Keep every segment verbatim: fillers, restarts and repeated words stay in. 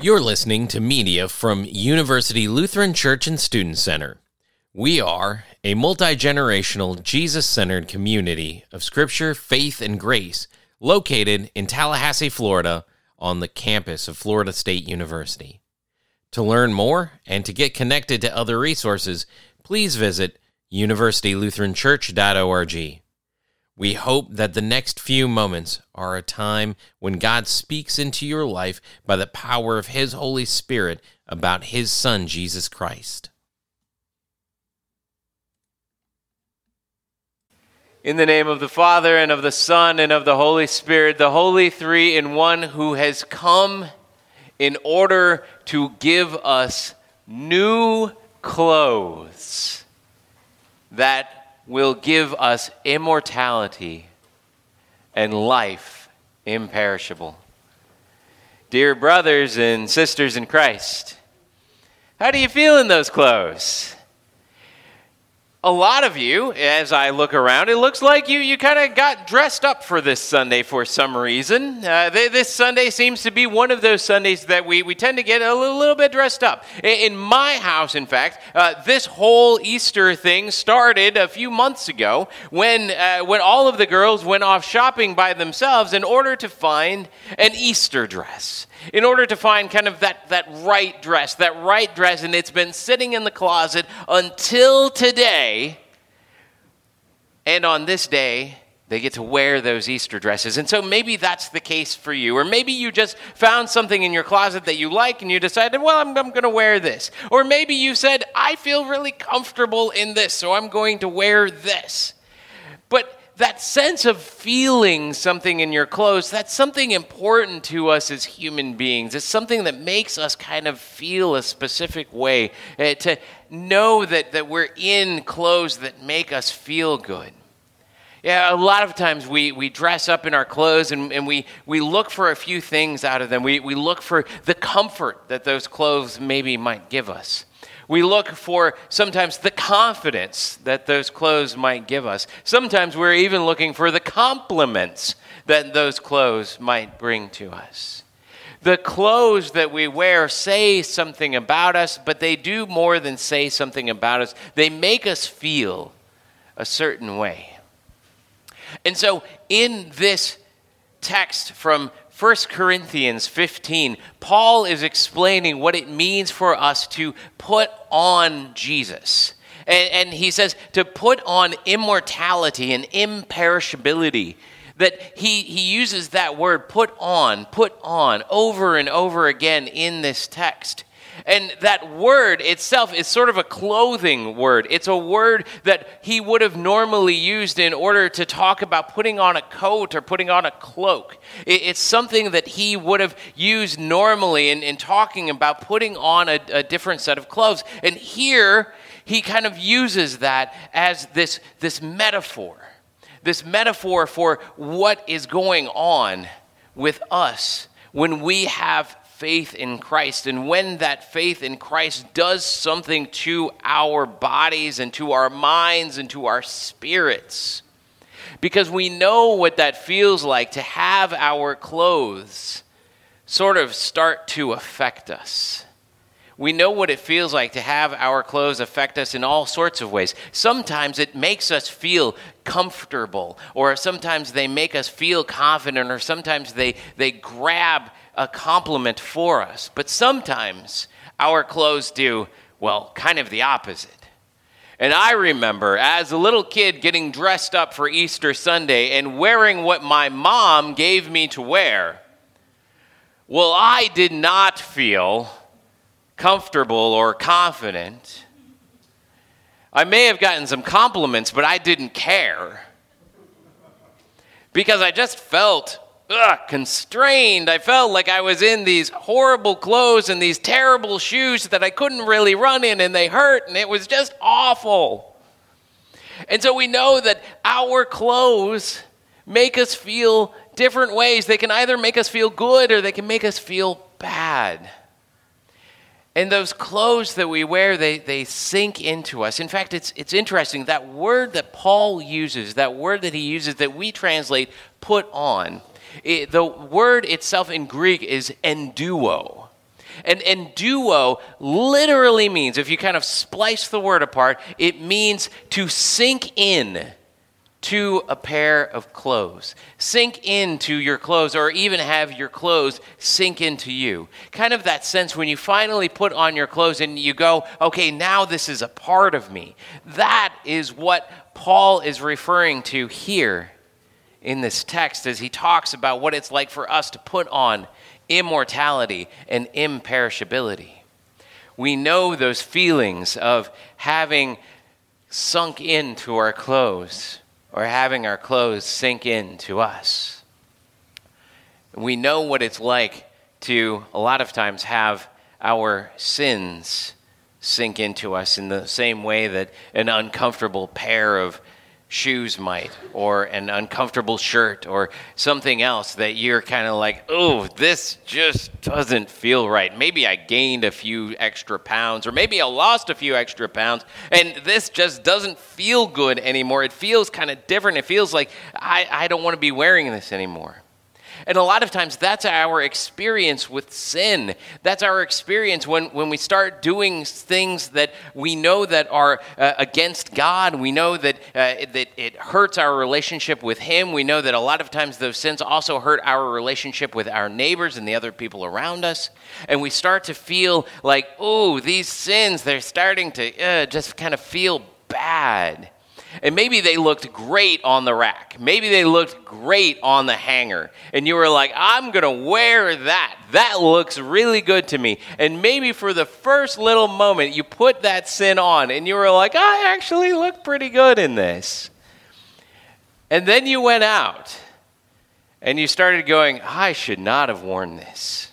You're listening to media from University Lutheran Church and Student Center. We are a multi-generational, Jesus-centered community of Scripture, faith, and grace located in Tallahassee, Florida, on the campus of Florida State University. To learn more and to get connected to other resources, please visit university lutheran church dot org. We hope that the next few moments are a time when God speaks into your life by the power of His Holy Spirit about His Son, Jesus Christ. In the name of the Father, and of the Son, and of the Holy Spirit, the Holy Three in One, who has come in order to give us new clothes that will give us immortality and life imperishable. Dear brothers and sisters in Christ, how do you feel in those clothes? A lot of you, as I look around, it looks like you, you kind of got dressed up for this Sunday for some reason. Uh, they, this Sunday seems to be one of those Sundays that we, we tend to get a little, little bit dressed up. In, in my house, in fact, uh, this whole Easter thing started a few months ago when, uh, when all of the girls went off shopping by themselves in order to find an Easter dress. In order to find kind of that, that right dress, that right dress, and it's been sitting in the closet until today. And on this day, they get to wear those Easter dresses. And so maybe that's the case for you. Or maybe you just found something in your closet that you like and you decided, well, I'm, I'm going to wear this. Or maybe you said, I feel really comfortable in this, so I'm going to wear this. But that sense of feeling something in your clothes, that's something important to us as human beings. It's something that makes us kind of feel a specific way, uh, to know that, that we're in clothes that make us feel good. Yeah, a lot of times we, we dress up in our clothes and, and we, we look for a few things out of them. We, we look for the comfort that those clothes maybe might give us. We look for sometimes the confidence that those clothes might give us. Sometimes we're even looking for the compliments that those clothes might bring to us. The clothes that we wear say something about us, but they do more than say something about us. They make us feel a certain way. And so in this text from First Corinthians fifteen, Paul is explaining what it means for us to put on Jesus. And, and he says to put on immortality and imperishability. That he, he uses that word, put on, put on, over and over again in this text. And that word itself is sort of a clothing word. It's a word that he would have normally used in order to talk about putting on a coat or putting on a cloak. It's something that he would have used normally in, in talking about putting on a, a different set of clothes. And here he kind of uses that as this, this metaphor, this metaphor for what is going on with us when we have faith in Christ, and when that faith in Christ does something to our bodies and to our minds and to our spirits. Because we know what that feels like to have our clothes sort of start to affect us. We know what it feels like to have our clothes affect us in all sorts of ways. Sometimes it makes us feel comfortable, or sometimes they make us feel confident, or sometimes they, they grab a compliment for us. But sometimes our clothes do, well, kind of the opposite. And I remember as a little kid getting dressed up for Easter Sunday and wearing what my mom gave me to wear. Well, I did not feel comfortable or confident. I may have gotten some compliments, but I didn't care. Because I just felt Ugh, constrained. I felt like I was in these horrible clothes and these terrible shoes that I couldn't really run in, and they hurt, and it was just awful. And so we know that our clothes make us feel different ways. They can either make us feel good or they can make us feel bad. And those clothes that we wear, they, they sink into us. In fact, it's it's interesting. That word that Paul uses, that word that he uses that we translate put on, it, the word itself in Greek is enduo. And, and duo literally means, if you kind of splice the word apart, it means to sink in to a pair of clothes. Sink into your clothes, or even have your clothes sink into you. Kind of that sense when you finally put on your clothes and you go, okay, now this is a part of me. That is what Paul is referring to here in this text as he talks about what it's like for us to put on immortality and imperishability. We know those feelings of having sunk into our clothes, or having our clothes sink into us. We know what it's like to, a lot of times, have our sins sink into us in the same way that an uncomfortable pair of shoes might, or an uncomfortable shirt, or something else that you're kind of like, oh, this just doesn't feel right. Maybe I gained a few extra pounds, or maybe I lost a few extra pounds, and this just doesn't feel good anymore. It feels kind of different. It feels like I, I don't want to be wearing this anymore. And a lot of times that's our experience with sin. That's our experience when, when we start doing things that we know that are uh, against God. We know that, uh, that it hurts our relationship with Him. We know that a lot of times those sins also hurt our relationship with our neighbors and the other people around us. And we start to feel like, oh, these sins, they're starting to uh, just kind of feel bad. And maybe they looked great on the rack. Maybe they looked great on the hanger. And you were like, I'm going to wear that. That looks really good to me. And maybe for the first little moment, you put that sin on and you were like, I actually look pretty good in this. And then you went out and you started going, I should not have worn this.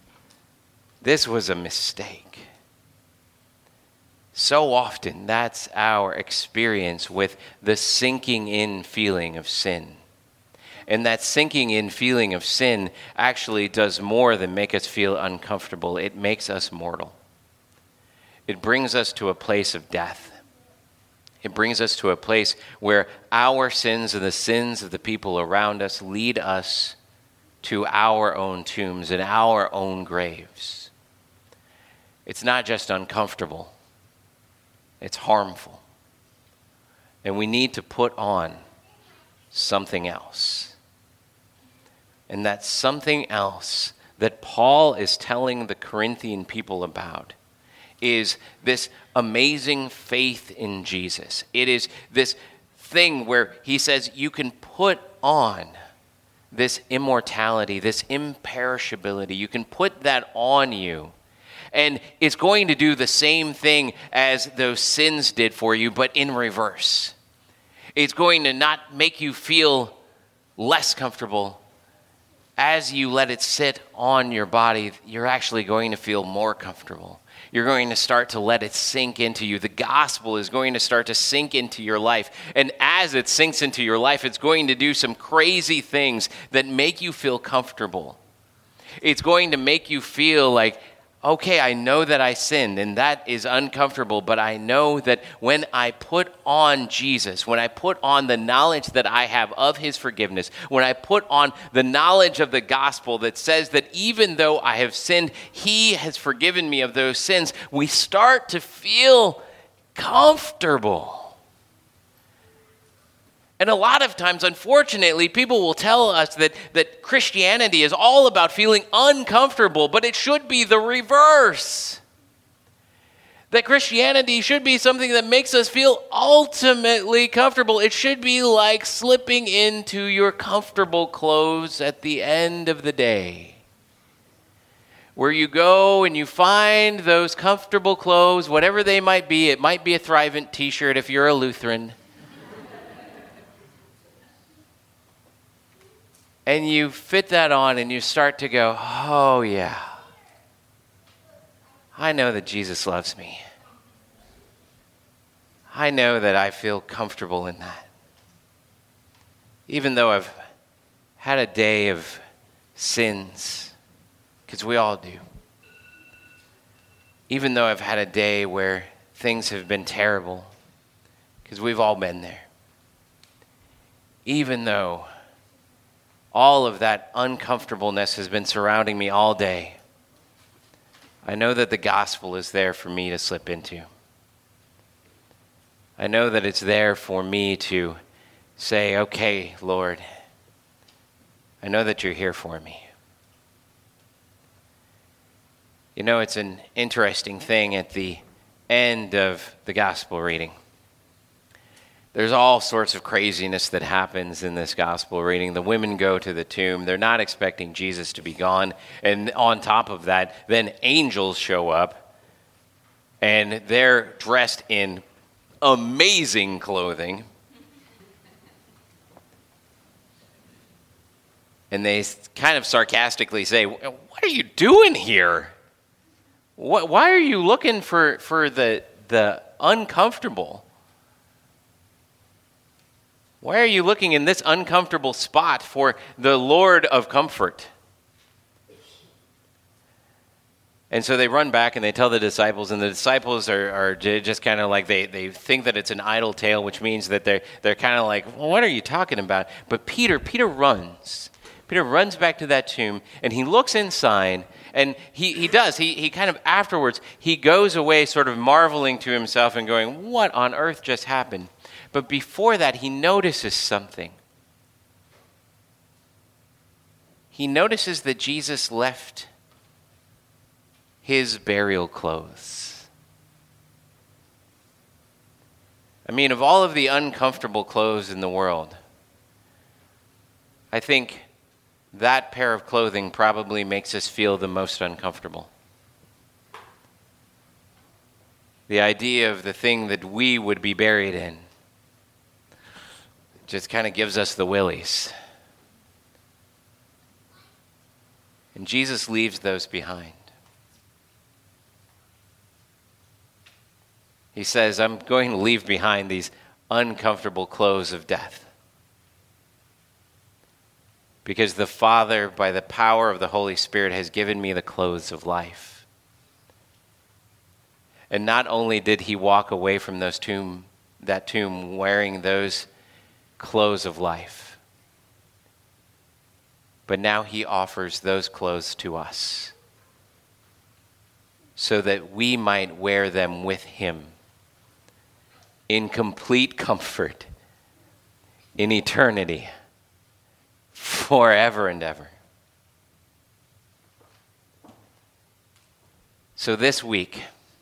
This was a mistake. So often, that's our experience with the sinking in feeling of sin. And that sinking in feeling of sin actually does more than make us feel uncomfortable. It makes us mortal. It brings us to a place of death. It brings us to a place where our sins and the sins of the people around us lead us to our own tombs and our own graves. It's not just uncomfortable. It's harmful. And we need to put on something else. And that something else that Paul is telling the Corinthian people about is this amazing faith in Jesus. It is this thing where he says you can put on this immortality, this imperishability. You can put that on you. And it's going to do the same thing as those sins did for you, but in reverse. It's going to not make you feel less comfortable. As you let it sit on your body, you're actually going to feel more comfortable. You're going to start to let it sink into you. The gospel is going to start to sink into your life. And as it sinks into your life, it's going to do some crazy things that make you feel comfortable. It's going to make you feel like, okay, I know that I sinned, and that is uncomfortable, but I know that when I put on Jesus, when I put on the knowledge that I have of His forgiveness, when I put on the knowledge of the gospel that says that even though I have sinned, He has forgiven me of those sins, we start to feel comfortable. And a lot of times, unfortunately, people will tell us that, that Christianity is all about feeling uncomfortable, but it should be the reverse. That Christianity should be something that makes us feel ultimately comfortable. It should be like slipping into your comfortable clothes at the end of the day, where you go and you find those comfortable clothes, whatever they might be. It might be a Thrivent t-shirt if you're a Lutheran. And you fit that on and you start to go, oh yeah, I know that Jesus loves me. I know that I feel comfortable in that. Even though I've had a day of sins, because we all do. Even though I've had a day where things have been terrible, because we've all been there. Even though all of that uncomfortableness has been surrounding me all day, I know that the gospel is there for me to slip into. I know that it's there for me to say, okay, Lord, I know that you're here for me. You know, it's an interesting thing at the end of the gospel reading. There's all sorts of craziness that happens in this gospel reading. The women go to the tomb. They're not expecting Jesus to be gone. And on top of that, then angels show up, and they're dressed in amazing clothing. And they kind of sarcastically say, what are you doing here? What, why are you looking for, for the, the uncomfortable? Why are you looking in this uncomfortable spot for the Lord of comfort? And so they run back and they tell the disciples, and the disciples are, are just kind of like, they, they think that it's an idle tale, which means that they're, they're kind of like, well, what are you talking about? But Peter, Peter runs. Peter runs back to that tomb, and he looks inside, and he, he does. He, he kind of afterwards, he goes away sort of marveling to himself and going, what on earth just happened? But before that, he notices something. He notices that Jesus left his burial clothes. I mean, of all of the uncomfortable clothes in the world, I think that pair of clothing probably makes us feel the most uncomfortable. The idea of the thing that we would be buried in just kind of gives us the willies. And Jesus leaves those behind. He says, I'm going to leave behind these uncomfortable clothes of death. Because the Father, by the power of the Holy Spirit, has given me the clothes of life. And not only did he walk away from those tomb, that tomb wearing those clothes of life, but now he offers those clothes to us so that we might wear them with him in complete comfort in eternity, forever and ever. So this week,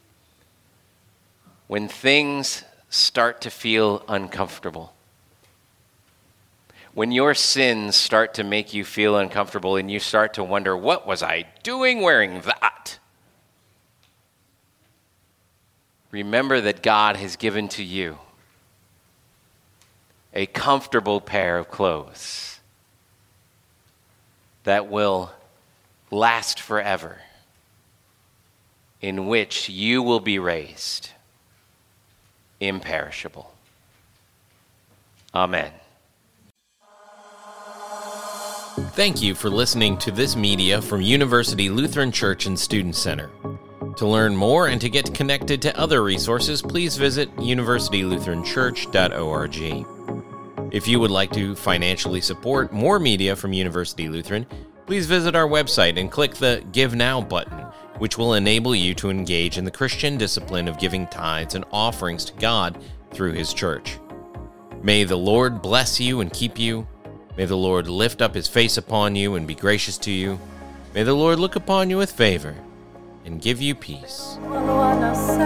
when things start to feel uncomfortable, when your sins start to make you feel uncomfortable and you start to wonder, what was I doing wearing that? Remember that God has given to you a comfortable pair of clothes that will last forever, in which you will be raised imperishable. Amen. Thank you for listening to this media from University Lutheran Church and Student Center. To learn more and to get connected to other resources, please visit university lutheran church dot org. If you would like to financially support more media from University Lutheran, please visit our website and click the Give Now button, which will enable you to engage in the Christian discipline of giving tithes and offerings to God through His church. May the Lord bless you and keep you. May the Lord lift up His face upon you and be gracious to you. May the Lord look upon you with favor and give you peace.